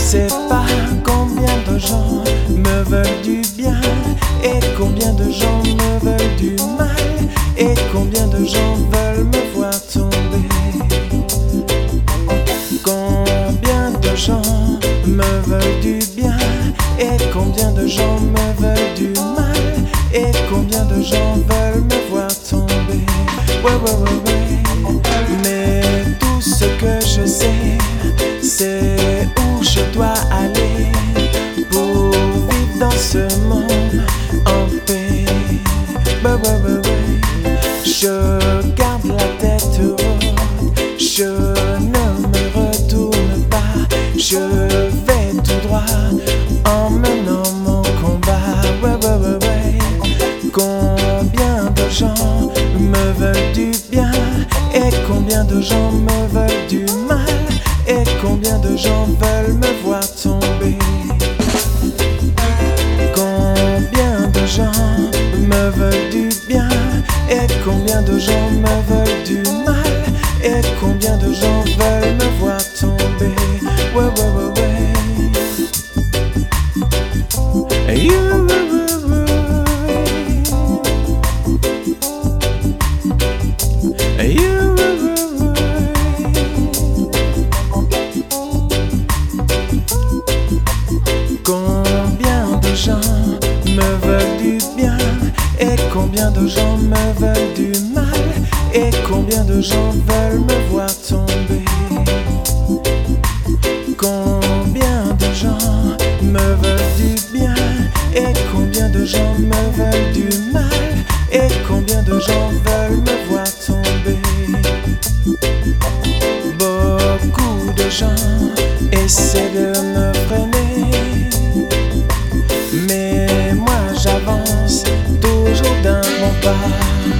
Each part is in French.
sais pas combien de gens me veulent du bien et combien de gens me veulent du mal et combien de gens veulent me voir tomber. Combien de gens me veulent du bien et combien de gens me veulent du mal et combien de gens veulent me voir tomber. Ouais, ouais, ouais, ouais. Mais tout ce que je sais, c'est où je dois aller pour vivre dans ce monde en paix. Ouais, ouais, ouais, ouais. Je garde la tête haute, je ne me retourne pas, je vais tout droit en menant mon combat. Ouais, ouais, ouais, ouais. Combien de gens me veulent du bien et combien de gens me veulent du mal et combien de gens veulent me voir tomber. Combien de gens me veulent du bien et combien de gens me veulent du mal et combien de gens veulent me voir tomber. Ouais, ouais, ouais, ouais. You, combien de gens me veulent du bien et combien de gens me veulent du mal et combien de gens veulent me voir tomber. Combien de gens me veulent du bien et combien de gens me veulent du mal et combien de gens veulent me voir tomber. Beaucoup de gens essaient de me freiner, mais moi j'avance toujours d'un bon pas.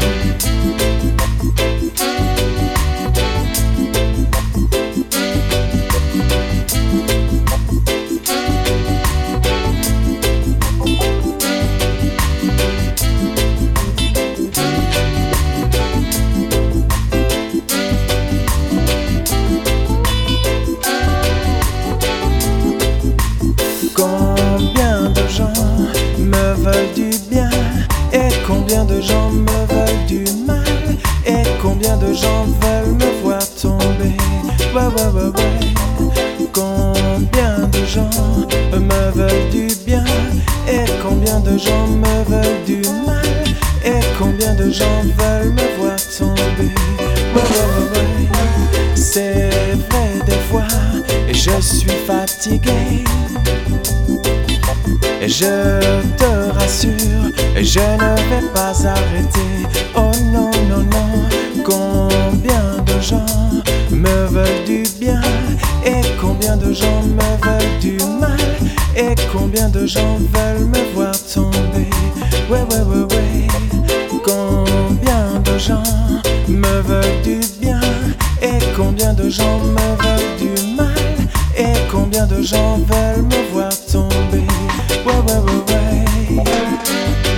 Combien de gens me veulent du bien et combien de gens me veulent du mal et combien de gens veulent me voir tomber. Ouais, ouais, ouais, ouais. Combien de gens me veulent du bien et combien de gens me veulent du mal et combien de gens veulent me voir tomber. Ouais, ouais, ouais, ouais. C'est vrai des fois et je suis fatigué. Et je te rassure, je ne vais pas arrêter. Oh non, non, non. Combien de gens me veulent du bien et combien de gens me veulent du mal et combien de gens veulent me voir tomber. Ouais, ouais, ouais, ouais. Combien de gens me veulent du bien et combien de gens me veulent du mal et combien de gens veulent me voir tomber. Ouais, ouais, ouais, ouais.